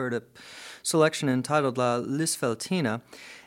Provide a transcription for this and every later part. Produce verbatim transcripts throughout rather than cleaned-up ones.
heard a selection entitled La Lisfeltina,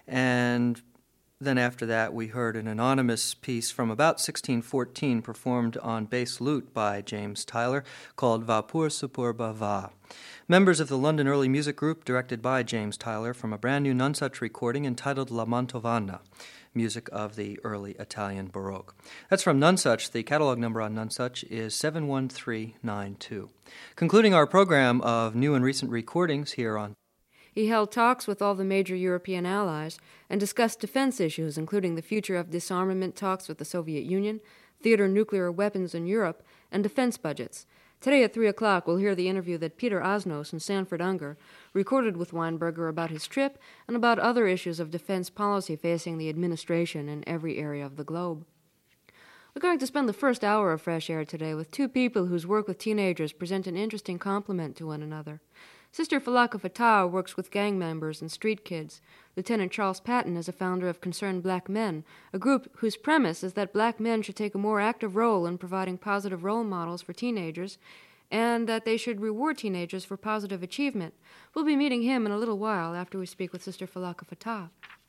and then after that we heard an anonymous piece from about sixteen fourteen performed on bass lute by James Tyler called Va pour superba va. Members of the London Early Music Group directed by James Tyler from a brand new Nonsuch recording entitled La Mantovana, music of the early Italian Baroque. That's from Nonsuch. The catalog number on Nonsuch is seven one three nine two. Concluding our program of new and recent recordings here on He held talks with all the major European allies and discussed defense issues, including the future of disarmament talks with the Soviet Union, theater nuclear weapons in Europe, and defense budgets. Today at three o'clock, we'll hear the interview that Peter Osnos and Sanford Unger recorded with Weinberger about his trip and about other issues of defense policy facing the administration in every area of the globe. We're going to spend the first hour of Fresh Air today with two people whose work with teenagers present an interesting complement to one another. Sister Falaka Fatah works with gang members and street kids. Lieutenant Charles Patton is a founder of Concerned Black Men, a group whose premise is that black men should take a more active role in providing positive role models for teenagers and that they should reward teenagers for positive achievement. We'll be meeting him in a little while after we speak with Sister Falaka Fatah.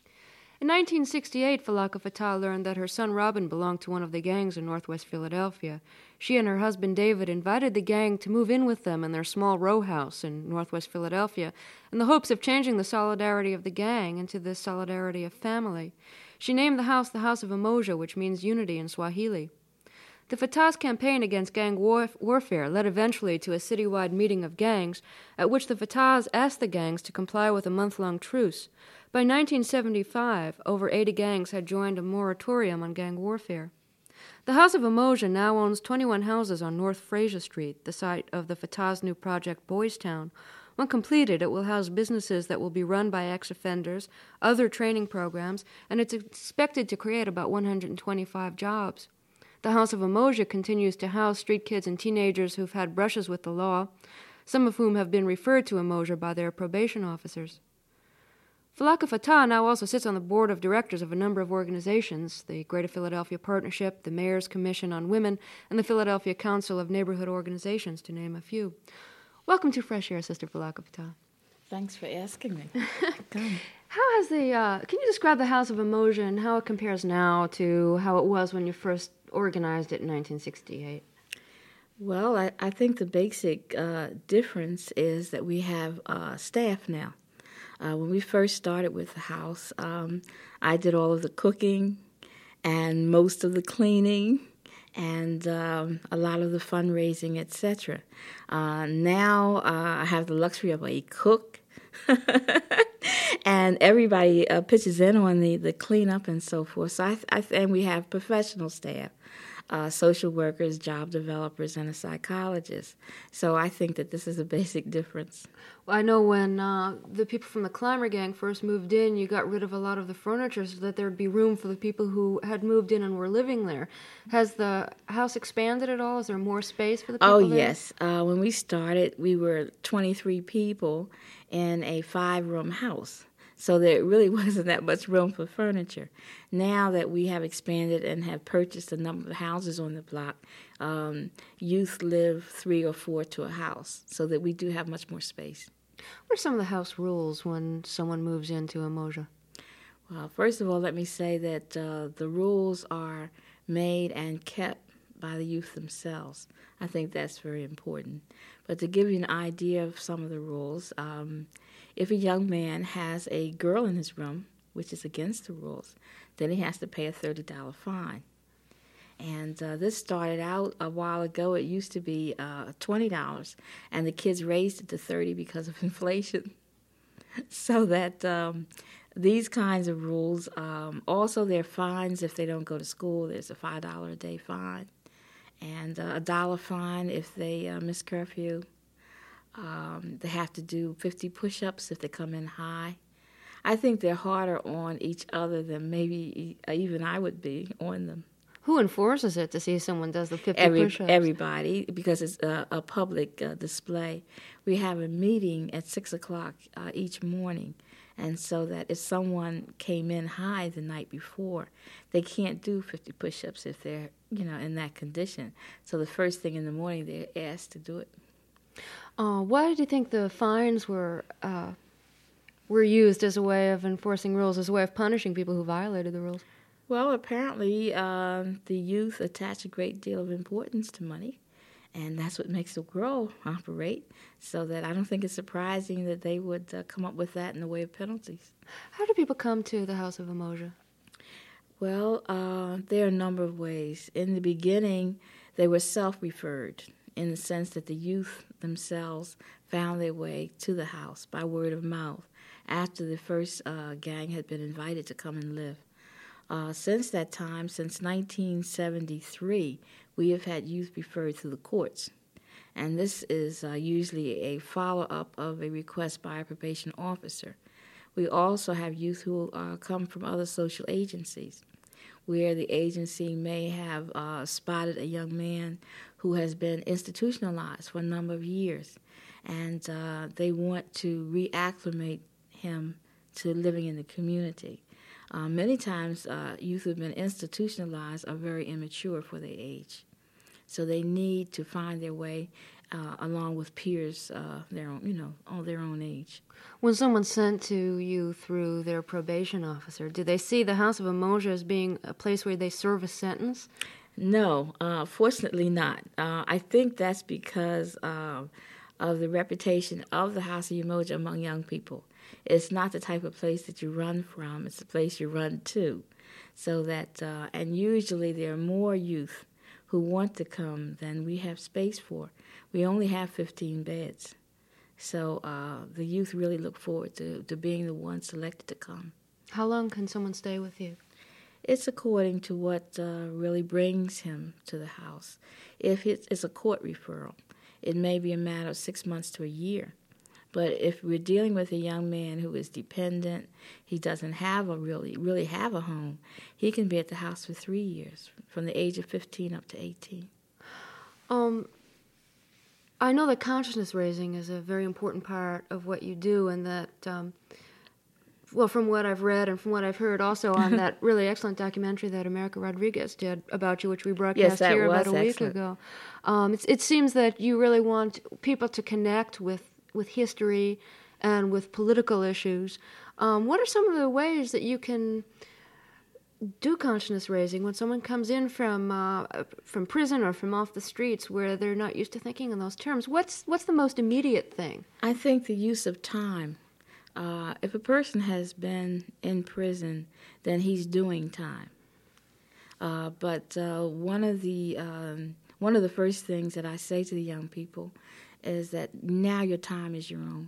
In nineteen sixty-eight, Falaka Fatah learned that her son Robin belonged to one of the gangs in northwest Philadelphia. She and her husband David invited the gang to move in with them in their small row house in northwest Philadelphia in the hopes of changing the solidarity of the gang into the solidarity of family. She named the house the House of Umoja, which means unity in Swahili. The Fatah's campaign against gang war- warfare led eventually to a citywide meeting of gangs, at which the Fatahs asked the gangs to comply with a month-long truce. By nineteen seventy-five, over eighty gangs had joined a moratorium on gang warfare. The House of Umoja now owns twenty-one houses on North Fraser Street, the site of the Fatah's new project Boys Town. When completed, it will house businesses that will be run by ex-offenders, other training programs, and it's expected to create about one hundred twenty-five jobs. The House of Umoja continues to house street kids and teenagers who've had brushes with the law, some of whom have been referred to Umoja by their probation officers. Falaka Fatah now also sits on the board of directors of a number of organizations, the Greater Philadelphia Partnership, the Mayor's Commission on Women, and the Philadelphia Council of Neighborhood Organizations, to name a few. Welcome to Fresh Air, Sister Falaka Fatah. Thanks for asking me. Come. How has the, uh, can you describe the House of Umoja and how it compares now to how it was when you first organized it in nineteen sixty-eight? Well, I, I think the basic uh, difference is that we have uh, staff now. Uh, when we first started with the house, um, I did all of the cooking and most of the cleaning and um, a lot of the fundraising, et cetera. Uh, now uh, I have the luxury of a cook, and everybody uh, pitches in on the, the cleanup and so forth. So I, I and we have professional staff. Uh, social workers, job developers, and a psychologist. So I think that this is a basic difference. Well, I know when uh, the people from the Climber Gang first moved in, you got rid of a lot of the furniture so that there would be room for the people who had moved in and were living there. Has the house expanded at all? Is there more space for the people Oh, there? yes. Uh, when we started, we were twenty-three people in a five-room house. So there really wasn't that much room for furniture. Now that we have expanded and have purchased a number of houses on the block, um, youth live three or four to a house, so that we do have much more space. What are some of the house rules when someone moves into Umoja? Well, first of all, let me say that uh, the rules are made and kept by the youth themselves. I think that's very important. But to give you an idea of some of the rules, um, if a young man has a girl in his room, which is against the rules, then he has to pay a thirty dollars fine. And uh, this started out a while ago. It used to be uh, twenty dollars, and the kids raised it to thirty dollars because of inflation. So that um, these kinds of rules, um, also there are fines if they don't go to school. There's a five dollars a day fine, and uh, a dollar fine if they uh, miss curfew. Um, they have to do fifty push-ups if they come in high. I think they're harder on each other than maybe even I would be on them. Who enforces it to see if someone does the fifty Every, push-ups? Everybody, because it's a, a public uh, display. We have a meeting at six o'clock uh, each morning, and so that if someone came in high the night before, they can't do fifty push-ups if they're, you know, in that condition. So the first thing in the morning, they're asked to do it. Uh, why do you think the fines were uh, were used as a way of enforcing rules, as a way of punishing people who violated the rules? Well, apparently um, the youth attach a great deal of importance to money, and that's what makes the world operate, so that I don't think it's surprising that they would uh, come up with that in the way of penalties. How do people come to the House of Umoja? Well, uh, there are a number of ways. In the beginning, they were self-referred, in the sense that the youth themselves found their way to the house by word of mouth after the first uh, gang had been invited to come and live. Uh, since that time, since nineteen seventy-three, we have had youth referred through the courts. And this is uh, usually a follow-up of a request by a probation officer. We also have youth who uh, come from other social agencies, where the agency may have uh, spotted a young man who has been institutionalized for a number of years, and uh, they want to reacclimate him to living in the community. Uh, many times, uh, youth who have been institutionalized are very immature for their age, so they need to find their way uh, along with peers, uh, their own, you know, on their own age. When someone's sent to you through their probation officer, do they see the House of Umoja as being a place where they serve a sentence? No, uh, fortunately not. Uh, I think that's because uh, of the reputation of the House of Umoja among young people. It's not the type of place that you run from. It's the place you run to. So that, uh, and usually there are more youth who want to come than we have space for. We only have fifteen beds. So uh, the youth really look forward to, to being the ones selected to come. How long can someone stay with you? It's according to what uh, really brings him to the house. If it's a court referral, it may be a matter of six months to a year. But if we're dealing with a young man who is dependent, he doesn't have a really really have a home, he can be at the house for three years, from the age of fifteen up to eighteen. Um, I know that consciousness raising is a very important part of what you do, and that, um, well, from what I've read and from what I've heard also on that really excellent documentary that America Rodriguez did about you, which we broadcast yes, here about a excellent. week ago, um, it's, it seems that you really want people to connect with, with history and with political issues. Um, what are some of the ways that you can do consciousness raising when someone comes in from uh, from prison or from off the streets where they're not used to thinking in those terms? What's what's the most immediate thing? I think the use of time. Uh, if a person has been in prison, then he's doing time. Uh, but uh, one of the um, one of the first things that I say to the young people is that now your time is your own.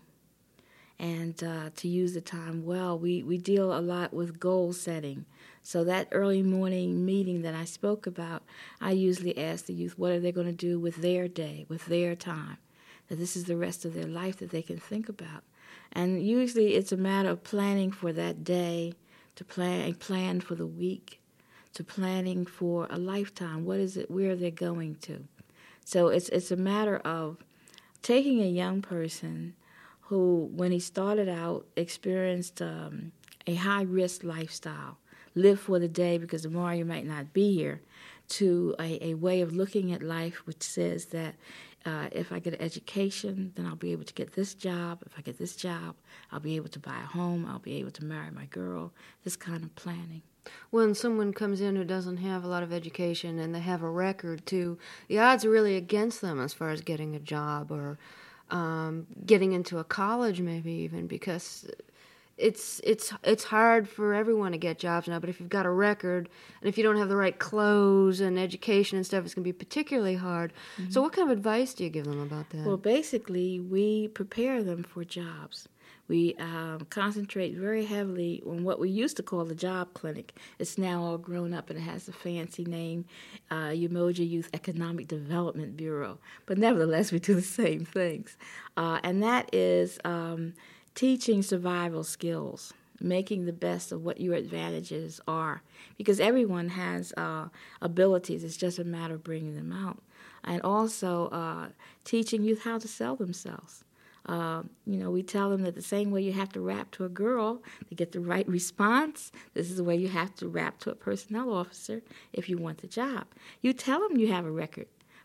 And uh, to use the time well, we, we deal a lot with goal setting. So that early morning meeting that I spoke about, I usually ask the youth what are they going to do with their day, with their time, that this is the rest of their life that they can think about. And usually it's a matter of planning for that day, to plan, plan for the week, to planning for a lifetime. What is it, where they're going to? So it's it's a matter of taking a young person who, when he started out, experienced um, a high-risk lifestyle, live for the day because tomorrow you might not be here, to a, a way of looking at life which says that uh, if I get an education, then I'll be able to get this job. If I get this job, I'll be able to buy a home. I'll be able to marry my girl, this kind of planning. When someone comes in who doesn't have a lot of education and they have a record, too, the odds are really against them as far as getting a job or um, getting into a college maybe even, because it's it's it's hard for everyone to get jobs now. But if you've got a record and if you don't have the right clothes and education and stuff, it's going to be particularly hard. Mm-hmm. So what kind of advice do you give them about that? Well, basically, we prepare them for jobs. We um, concentrate very heavily on what we used to call the job clinic. It's now all grown up and it has a fancy name, uh, Umoja Youth Economic Development Bureau. But nevertheless, we do the same things. Uh, and that is um, teaching survival skills, making the best of what your advantages are. Because everyone has uh, abilities. It's just a matter of bringing them out. And also uh, teaching youth how to sell themselves. Uh, you know, we tell them that the same way you have to rap to a girl to get the right response, this is the way you have to rap to a personnel officer if you want the job. You tell them you have a record,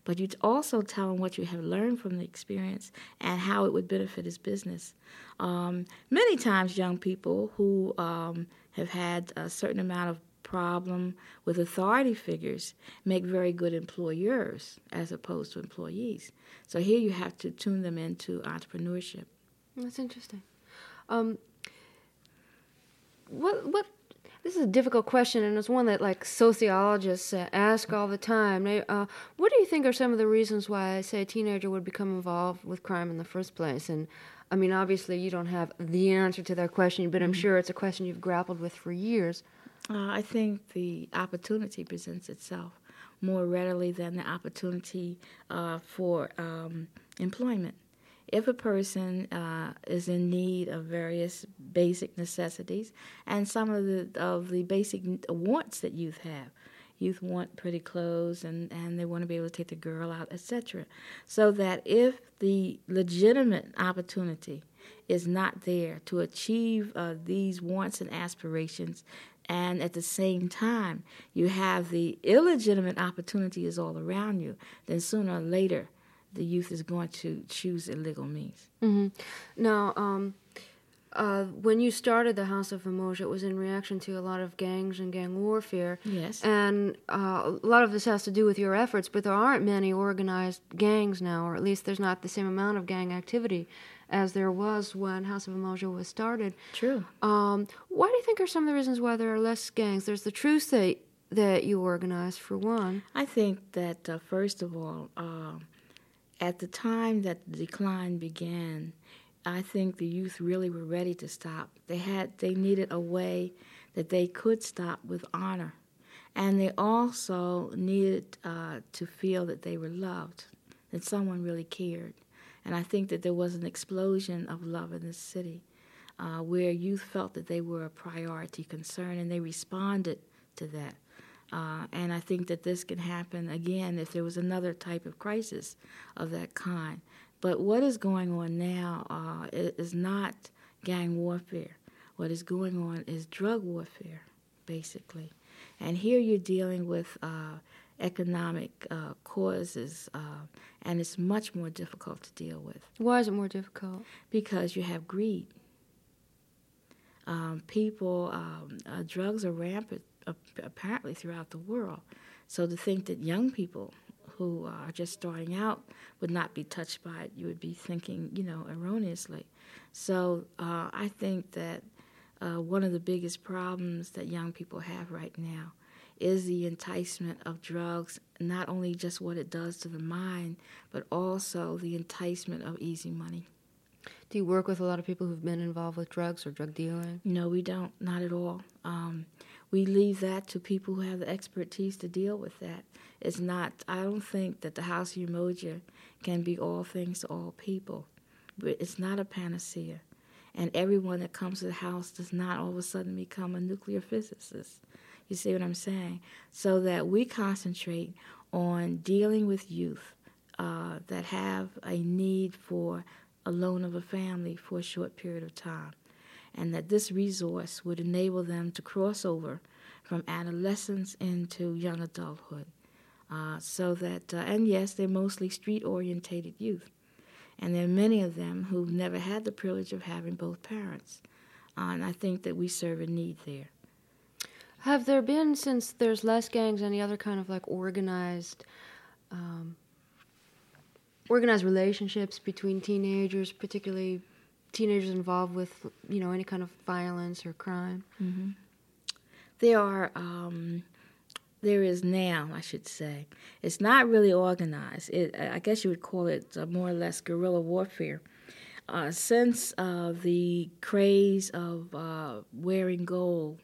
but you also tell him what you have learned from the experience and how it would benefit his business. Um, many times young people who um, have had a certain amount of problem with authority figures make very good employers as opposed to employees. So here you have to tune them into entrepreneurship. That's interesting. Um, what what? This is a difficult question, and it's one that like sociologists uh, ask all the time. They, uh, what do you think are some of the reasons why, say, a teenager would become involved with crime in the first place? And I mean, obviously, you don't have the answer to that question, but I'm mm-hmm. sure it's a question you've grappled with for years. Uh, I think the opportunity presents itself more readily than the opportunity uh, for um, employment. If a person uh, is in need of various basic necessities and some of the of the basic wants that youth have, youth want pretty clothes and, and they want to be able to take the girl out, et cetera. So that if the legitimate opportunity is not there to achieve uh, these wants and aspirations, and at the same time you have the illegitimate opportunity is all around you, then sooner or later the youth is going to choose illegal means. Mm-hmm. Now, um, uh, when you started the House of Umoja, it was in reaction to a lot of gangs and gang warfare. Yes. And uh, a lot of this has to do with your efforts, but there aren't many organized gangs now, or at least there's not the same amount of gang activity as there was when House of Umoja was started. True. Um, what do you think are some of the reasons why there are less gangs? There's the Truth that, that you organized, for one. I think that, uh, first of all, uh, at the time that the decline began, I think the youth really were ready to stop. They had, they needed a way that they could stop with honor. And they also needed uh, to feel that they were loved, that someone really cared. And I think that there was an explosion of love in this city uh, where youth felt that they were a priority concern, and they responded to that. Uh, and I think that this can happen again if there was another type of crisis of that kind. But what is going on now uh, is not gang warfare. What is going on is drug warfare, basically. And here you're dealing with uh, economic uh, causes, uh, and it's much more difficult to deal with. Why is it more difficult? Because you have greed. Um, people, um, uh, drugs are rampant apparently throughout the world. So to think that young people who are just starting out would not be touched by it, you would be thinking, you know, erroneously. So uh, I think that uh, one of the biggest problems that young people have right now is the enticement of drugs, not only just what it does to the mind, but also the enticement of easy money. Do you work with a lot of people who've been involved with drugs or drug dealing? No, we don't, not at all. Um, we leave that to people who have the expertise to deal with that. It's not, I don't think that the House of Umoja can be all things to all people. But it's not a panacea. And everyone that comes to the House does not all of a sudden become a nuclear physicist. You see what I'm saying? So that we concentrate on dealing with youth uh, that have a need for a loan of a family for a short period of time, and that this resource would enable them to cross over from adolescence into young adulthood. Uh, so that, uh, and yes, they're mostly street-orientated youth, and there are many of them who've never had the privilege of having both parents, uh, and I think that we serve a need there. Have there been, since there's less gangs, any other kind of like organized um, organized relationships between teenagers, particularly teenagers involved with, you know, any kind of violence or crime? Mm-hmm. There are, um, there is now, I should say. It's not really organized. It, I guess you would call it uh, more or less guerrilla warfare. Uh, since uh, the craze of uh, wearing gold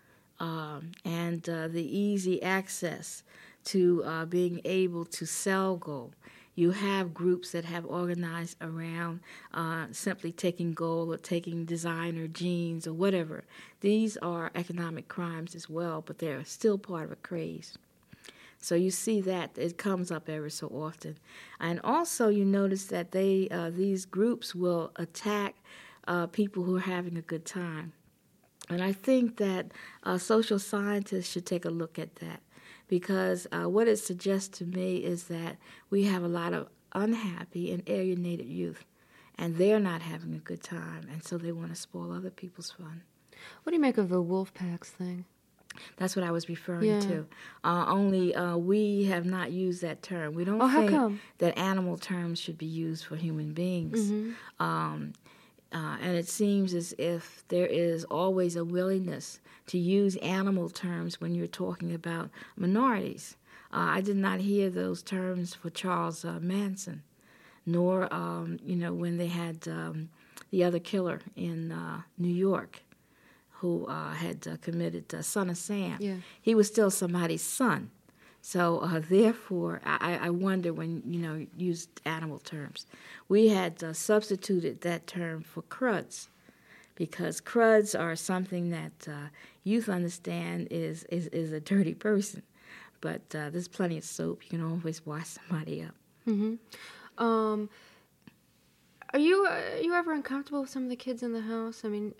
um, and uh, the easy access to uh, being able to sell gold, you have groups that have organized around uh, simply taking gold or taking designer jeans or whatever. These are economic crimes as well, but they're still part of a craze. So you see that it comes up every so often. And also you notice that they uh, these groups will attack uh, people who are having a good time. And I think that uh, social scientists should take a look at that, because uh, what it suggests to me is that we have a lot of unhappy and alienated youth, and they're not having a good time, and so they want to spoil other people's fun. What do you make of the wolf packs thing? That's what I was referring Yeah. to. Uh, only uh, we have not used that term. We don't Oh, how think come? that animal terms should be used for human beings. Mm-hmm. Um, uh, and it seems as if there is always a willingness to use animal terms when you're talking about minorities. Uh, I did not hear those terms for Charles uh, Manson, nor, um, you know, when they had um, the other killer in uh, New York, who uh, had uh, committed uh, Son of Sam. Yeah. He was still somebody's son. So uh, therefore, I, I wonder when, you know, used animal terms. We had uh, substituted that term for cruds, because cruds are something that uh, youth understand is, is, is a dirty person. But uh, there's plenty of soap. You can always wash somebody up. Mm-hmm. Um, are you uh, are you ever uncomfortable with some of the kids in the house? I mean...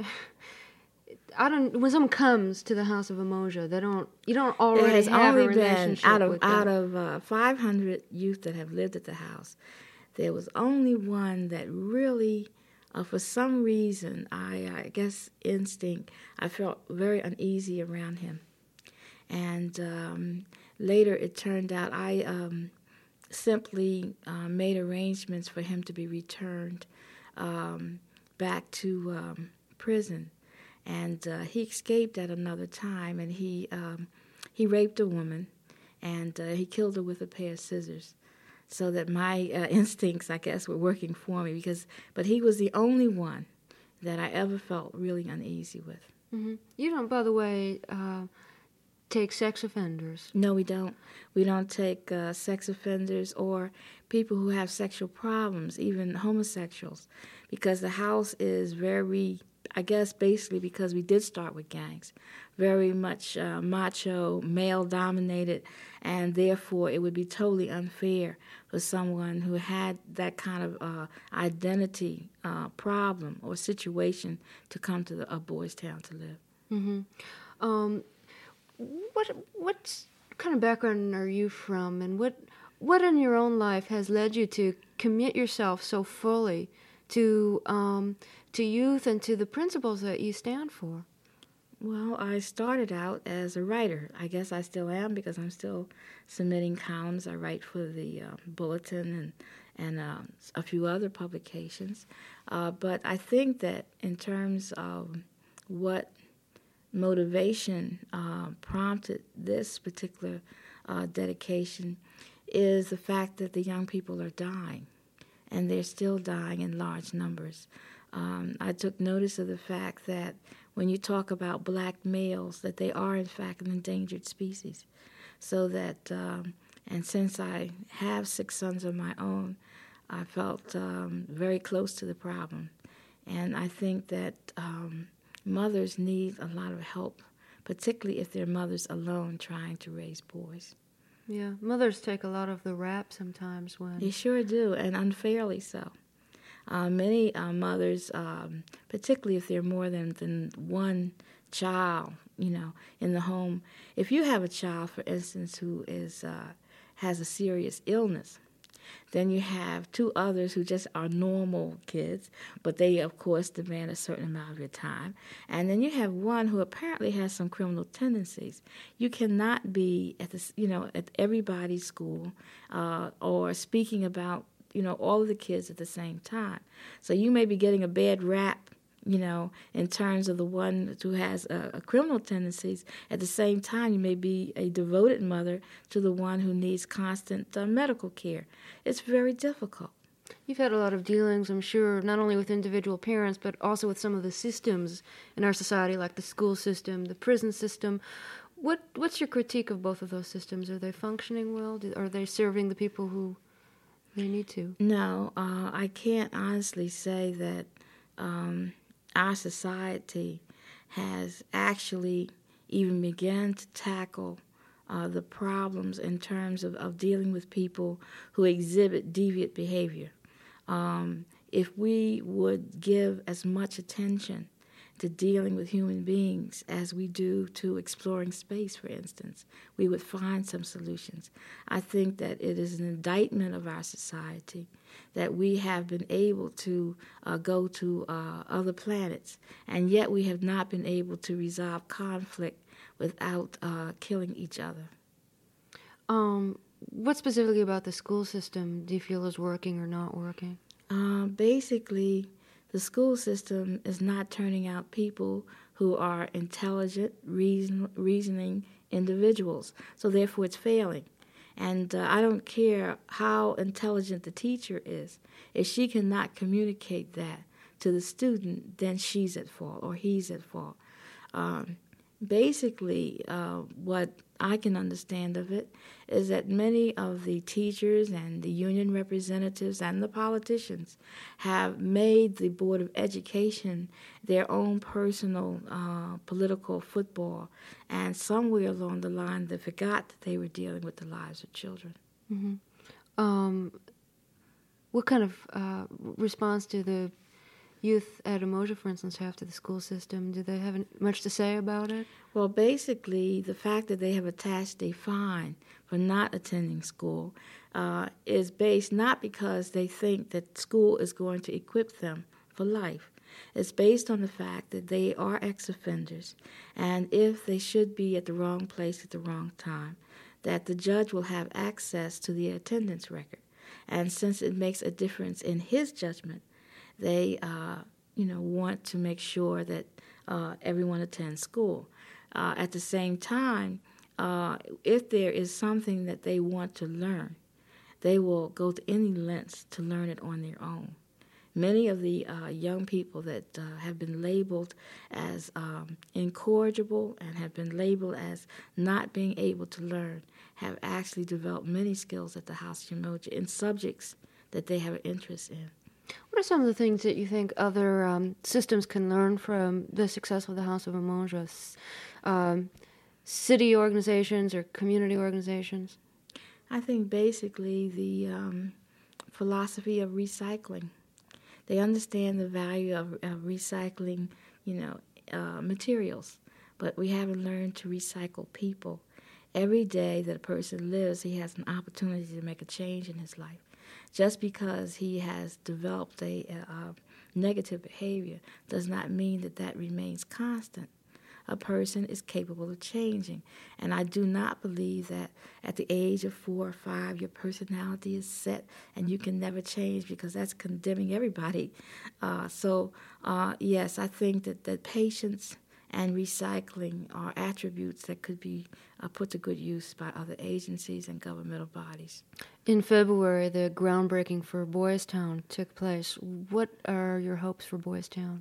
I don't. When someone comes to the house of Umoja, they don't. You don't already It has have only a been relationship out of with out them. of uh, five hundred youth that have lived at the house. There was only one that really, uh, for some reason, I, I guess instinct, I felt very uneasy around him. And um, later, it turned out I um, simply uh, made arrangements for him to be returned um, back to um, prison. And uh, he escaped at another time, and he um, he raped a woman, and uh, he killed her with a pair of scissors. So that my uh, instincts, I guess, were working for me. Because, but he was the only one that I ever felt really uneasy with. Mm-hmm. You don't, by the way, uh, take sex offenders. No, we don't. We don't take uh, sex offenders or people who have sexual problems, even homosexuals, because the house is very, I guess basically because we did start with gangs, very much uh, macho, male-dominated, and therefore it would be totally unfair for someone who had that kind of uh, identity uh, problem or situation to come to the, a boys' town to live. Mm-hmm. Um, what what kind of background are you from, and what what in your own life has led you to commit yourself so fully to um, to youth and to the principles that you stand for? Well, I started out as a writer. I guess I still am because I'm still submitting columns. I write for the uh, Bulletin and and uh, a few other publications. Uh, but I think that in terms of what motivation uh, prompted this particular uh, dedication is the fact that the young people are dying, and they're still dying in large numbers. Um, I took notice of the fact that when you talk about black males, that they are in fact an endangered species. So that, um, and since I have six sons of my own, I felt um, very close to the problem. And I think that um, mothers need a lot of help, particularly if they're mothers alone trying to raise boys. Yeah, mothers take a lot of the rap sometimes when... They sure do, and unfairly so. Uh, many uh, mothers, um, particularly if they're more than, than one child, you know, in the home. If you have a child, for instance, who is uh, has a serious illness, then you have two others who just are normal kids, but they, of course, demand a certain amount of your time. And then you have one who apparently has some criminal tendencies. You cannot be at the, you know, at everybody's school uh, or speaking about, you know, all of the kids at the same time. So you may be getting a bad rap, you know, in terms of the one who has a, a criminal tendencies. At the same time, you may be a devoted mother to the one who needs constant uh, medical care. It's very difficult. You've had a lot of dealings, I'm sure, not only with individual parents, but also with some of the systems in our society, like the school system, the prison system. What What's your critique of both of those systems? Are they functioning well? Do, are they serving the people who they need to? No, uh, I can't honestly say that um, our society has actually even begun to tackle uh, the problems in terms of, of dealing with people who exhibit deviant behavior. Um, if we would give as much attention to dealing with human beings as we do to exploring space, for instance, we would find some solutions. I think that it is an indictment of our society that we have been able to uh, go to uh, other planets, and yet we have not been able to resolve conflict without uh, killing each other. Um, what specifically about the school system do you feel is working or not working? Uh, basically, the school system is not turning out people who are intelligent, reason, reasoning individuals. So therefore, it's failing. And uh, I don't care how intelligent the teacher is. If she cannot communicate that to the student, then she's at fault or he's at fault. Um, basically, uh, what I can understand of it is that many of the teachers and the union representatives and the politicians have made the Board of Education their own personal uh, political football, and somewhere along the line they forgot that they were dealing with the lives of children. Mm-hmm. Um, what kind of uh, response do the youth at Umoja, for instance, have to the school system? Do they have much to say about it? Well, basically, the fact that they have attached a fine for not attending school uh, is based not because they think that school is going to equip them for life. It's based on the fact that they are ex-offenders, and if they should be at the wrong place at the wrong time, that the judge will have access to the attendance record. And since it makes a difference in his judgment, they, uh, you know, want to make sure that uh, everyone attends school. Uh, at the same time, uh, if there is something that they want to learn, they will go to any lengths to learn it on their own. Many of the uh, young people that uh, have been labeled as um, incorrigible and have been labeled as not being able to learn have actually developed many skills at the House of Umoja in subjects that they have an interest in. What are some of the things that you think other um, systems can learn from the success of the House of Umoja? Um, city organizations or community organizations? I think basically the um, philosophy of recycling. They understand the value of, of recycling, you know, uh, materials, but we haven't learned to recycle people. Every day that a person lives, he has an opportunity to make a change in his life. Just because he has developed a, a negative behavior does not mean that that remains constant. A person is capable of changing. And I do not believe that at the age of four or five, your personality is set and you can never change, because that's condemning everybody. Uh, so, uh, yes, I think that, that patience and recycling are attributes that could be uh, put to good use by other agencies and governmental bodies. In February, the groundbreaking for Boys Town took place. What are your hopes for Boys Town?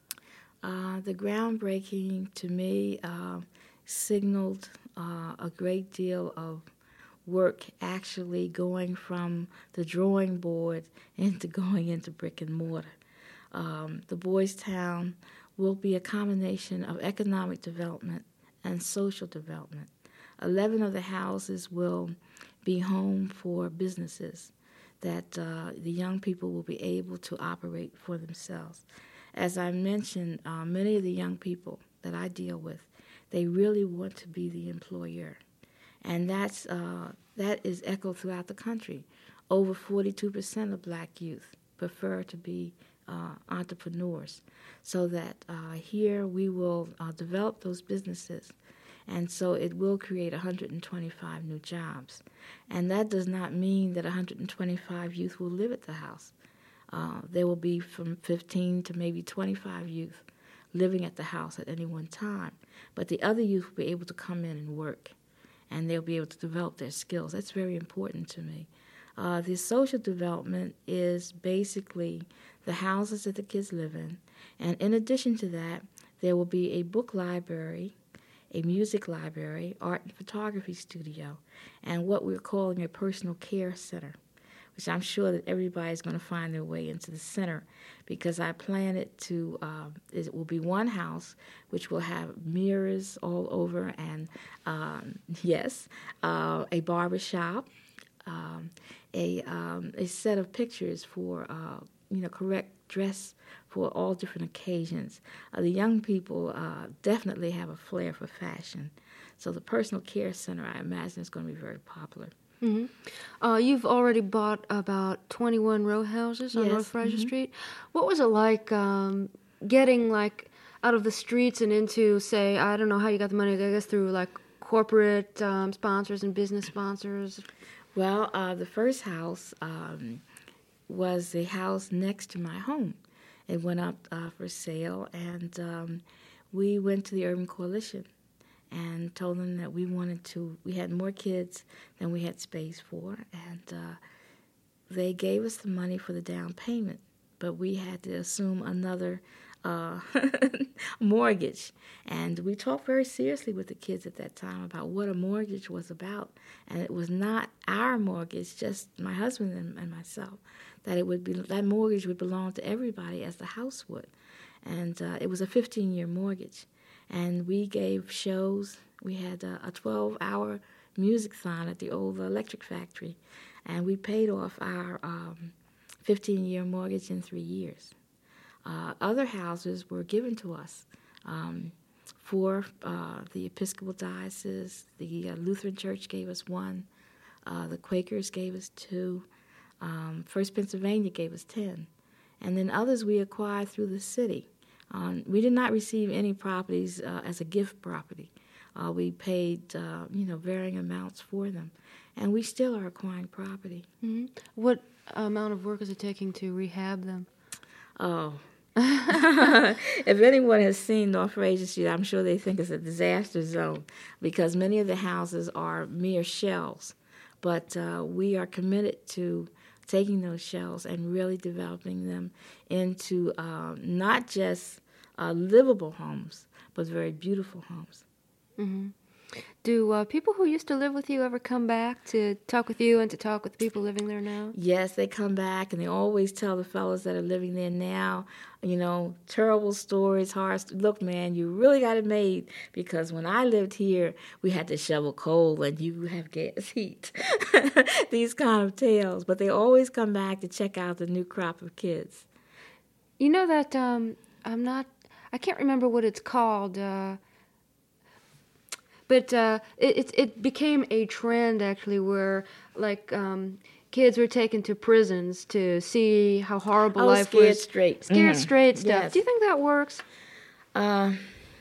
Uh, the groundbreaking, to me, uh, signaled uh, a great deal of work actually going from the drawing board into going into brick and mortar. Um, the Boys Town will be a combination of economic development and social development. Eleven of the houses will be home for businesses that uh, the young people will be able to operate for themselves. As I mentioned, uh, many of the young people that I deal with, they really want to be the employer. And that's uh, that is echoed throughout the country. Over forty-two percent of black youth prefer to be uh, entrepreneurs. So that uh, here we will uh, develop those businesses. And so it will create one hundred twenty-five new jobs. And that does not mean that one hundred twenty-five youth will live at the house. Uh, there will be from fifteen to maybe twenty-five youth living at the house at any one time. But the other youth will be able to come in and work, and they'll be able to develop their skills. That's very important to me. Uh, the social development is basically the houses that the kids live in. And in addition to that, there will be a book library, a music library, art and photography studio, and what we're calling a personal care center, which I'm sure that everybody's going to find their way into the center, because I plan it to, uh, it will be one house which will have mirrors all over and, um, yes, uh, a barber shop, um, a, um, a set of pictures for uh, you know, correct dress for all different occasions. Uh, the young people uh, definitely have a flair for fashion. So the personal care center, I imagine, is going to be very popular. Mm-hmm. Uh, you've already bought about twenty-one row houses on Yes, North Fraser mm-hmm. Street. What was it like um, getting like out of the streets and into, say, I don't know how you got the money, I guess through like corporate um, sponsors and business sponsors? Well, uh, the first house um, was the house next to my home. It went up uh, for sale, and um, we went to the Urban Coalition and told them that we wanted to, we had more kids than we had space for, and uh, they gave us the money for the down payment, but we had to assume another uh, mortgage. And we talked very seriously with the kids at that time about what a mortgage was about, and it was not our mortgage, just my husband and, and myself, that it would be, that mortgage would belong to everybody as the house would. And uh, it was a fifteen-year mortgage. And we gave shows. We had a twelve-hour music-thon at the old electric factory. And we paid off our um, fifteen-year mortgage in three years. Uh, other houses were given to us um, for uh, the Episcopal Diocese. The uh, Lutheran Church gave us one. Uh, the Quakers gave us two. Um, First Pennsylvania gave us ten. And then others we acquired through the city. Um, we did not receive any properties uh, as a gift property. Uh, we paid, uh, you know, varying amounts for them, and we still are acquiring property. Mm-hmm. What amount of work is it taking to rehab them? Oh, if anyone has seen North Fraser Street, I'm sure they think it's a disaster zone because many of the houses are mere shells. But uh, we are committed to taking those shells and really developing them into uh, not just uh, livable homes, but very beautiful homes. Mm-hmm. Do uh, people who used to live with you ever come back to talk with you and to talk with people living there now? Yes, they come back, and they always tell the fellows that are living there now, you know, terrible stories, hard st- Look, man, you really got it made, because when I lived here, we had to shovel coal, and you have gas heat. These kind of tales. But they always come back to check out the new crop of kids. You know that, um, I'm not, I can't remember what it's called, uh, But uh, it, it it became a trend, actually, where, like, um, kids were taken to prisons to see how horrible oh, life scared was. straight. Scared Mm-hmm. straight stuff. Yes. Do you think that works? Uh,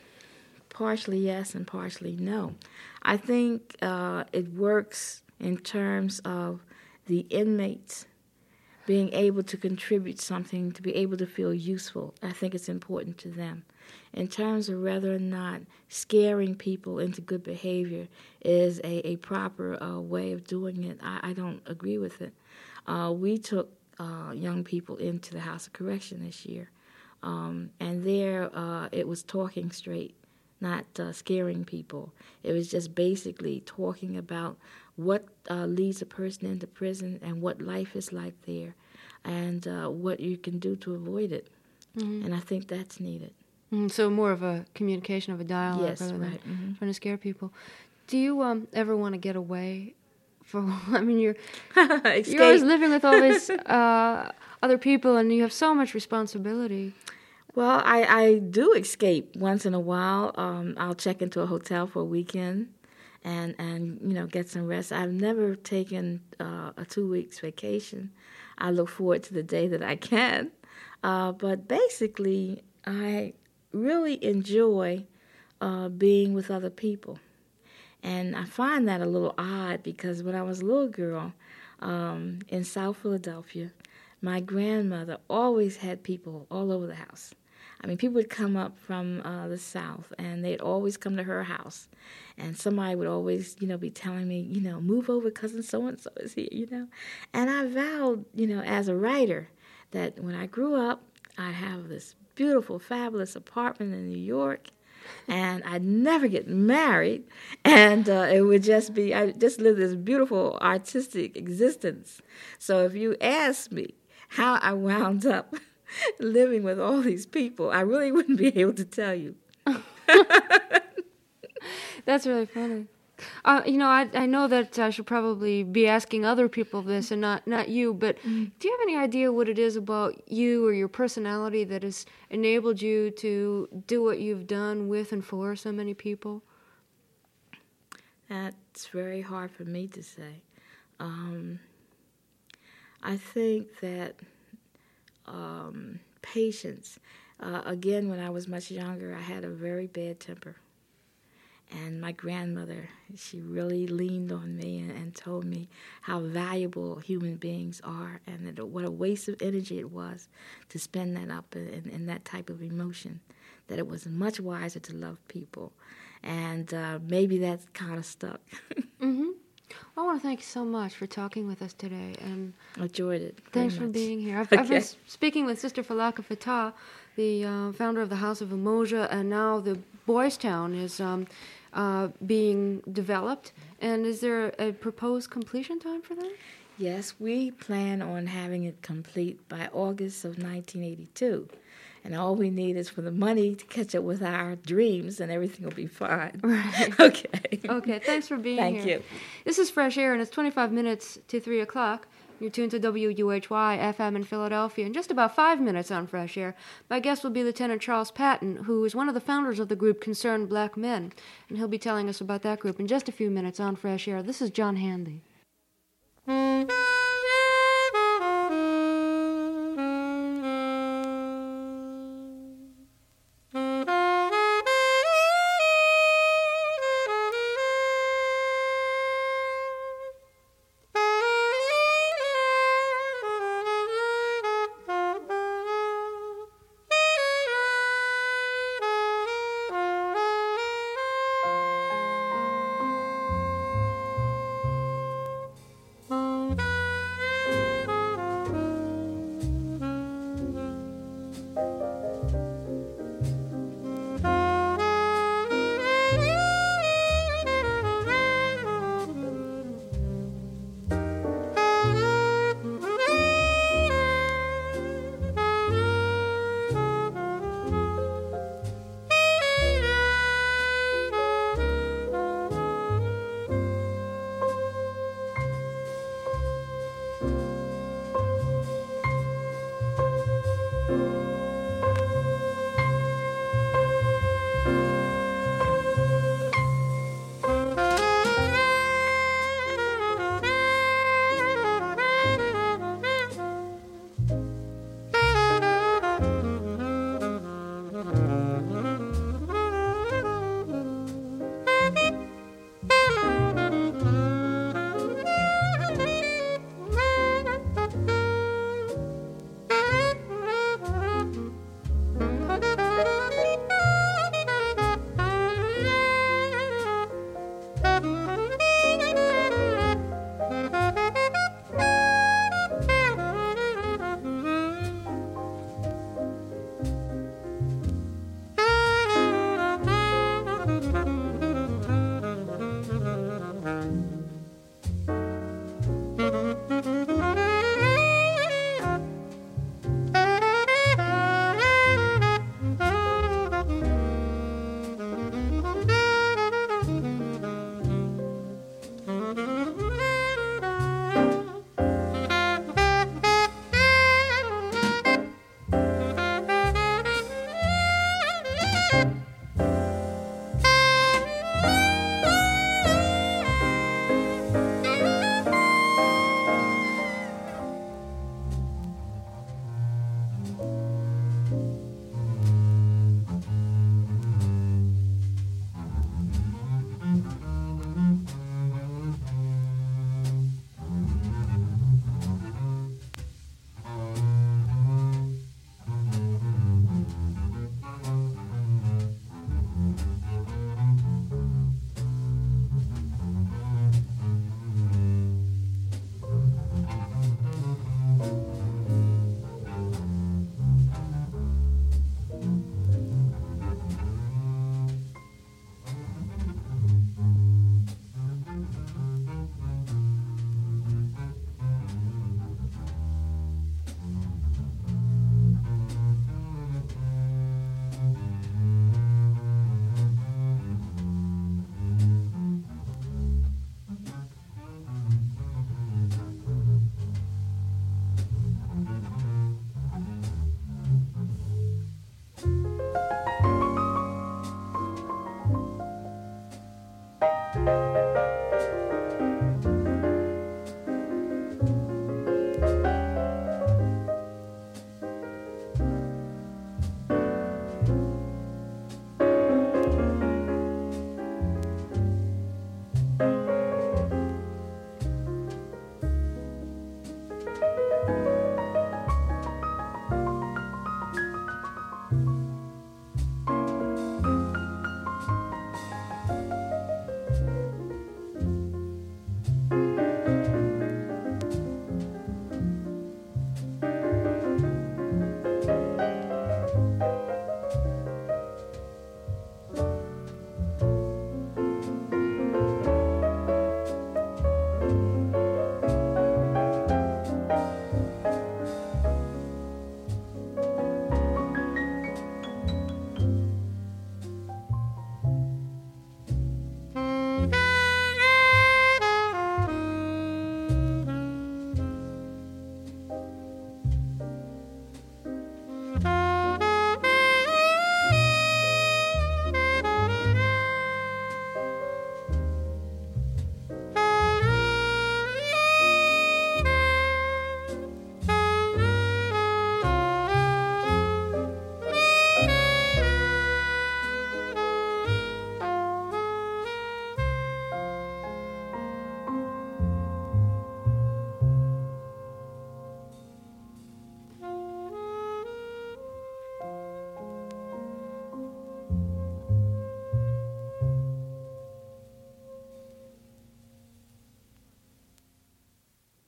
partially yes and partially no. I think uh, it works in terms of the inmates being able to contribute something, to be able to feel useful. I think it's important to them. In terms of whether or not scaring people into good behavior is a, a proper uh, way of doing it, I, I don't agree with it. Uh, we took uh, young people into the House of Correction this year, um, and there uh, it was talking straight, not uh, scaring people. It was just basically talking about what uh, leads a person into prison and what life is like there, and uh, what you can do to avoid it. Mm-hmm. And I think that's needed. Mm, so more of a communication, of a dialogue, yes, rather right. than mm-hmm. trying to scare people. Do you um, ever want to get away? For I mean, you're you're always living with all these uh, other people, and you have so much responsibility. Well, I, I do escape once in a while. Um, I'll check into a hotel for a weekend, and and you know get some rest. I've never taken uh, a two weeks vacation. I look forward to the day that I can, uh, but basically I really enjoy uh, being with other people. And I find that a little odd because when I was a little girl um, in South Philadelphia, my grandmother always had people all over the house. I mean, people would come up from uh, the South, and they'd always come to her house. And somebody would always, you know, be telling me, you know, move over, cousin so-and-so is here, you know. And I vowed, you know, as a writer, that when I grew up, I'd have this beautiful, fabulous apartment in New York, and I'd never get married, and uh, it would just be, I just live this beautiful artistic existence. So if you ask me how I wound up living with all these people, I really wouldn't be able to tell you. That's really funny. Uh, you know, I, I know that I should probably be asking other people this and not, not you, but mm. do you have any idea what it is about you or your personality that has enabled you to do what you've done with and for so many people? That's very hard for me to say. Um, I think that um, patience, uh, again, when I was much younger, I had a very bad temper. And my grandmother, she really leaned on me and, and told me how valuable human beings are and that what a waste of energy it was to spend that up in, in, in that type of emotion, that it was much wiser to love people. And uh, maybe that's kind of stuck. Mm-hmm. I want to thank you so much for talking with us today. And enjoyed it. Thanks much. for being here. I've, Okay. I've been speaking with Sister Falaka Fatah, the uh, founder of the House of Umoja, and now the Boys Town is um, uh, being developed. And is there a proposed completion time for that? Yes, we plan on having it complete by August of nineteen eighty-two. And all we need is for the money to catch up with our dreams, and everything will be fine. Right. Okay. Okay, thanks for being Thank here. you. This is Fresh Air, and it's twenty-five minutes to three o'clock. You're tuned to W U H Y F M in Philadelphia. In just about five minutes on Fresh Air, my guest will be Lieutenant Charles Patton, who is one of the founders of the group Concerned Black Men. And he'll be telling us about that group in just a few minutes on Fresh Air. This is John Handy. Bye.